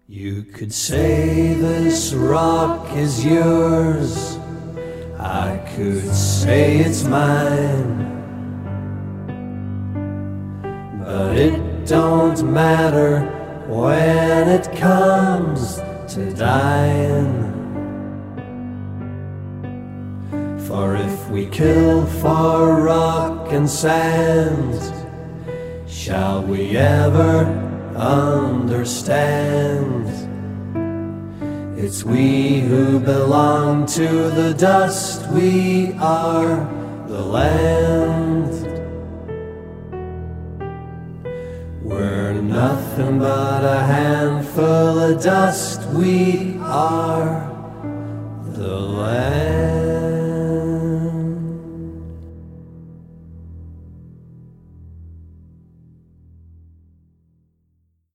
You could say this rock is yours, I could say it's mine, but it don't matter when it comes to dying. For if we kill for rock and sand, shall we ever understand? It's we who belong to the dust, we are the land. We're nothing but a handful of dust, we are the land.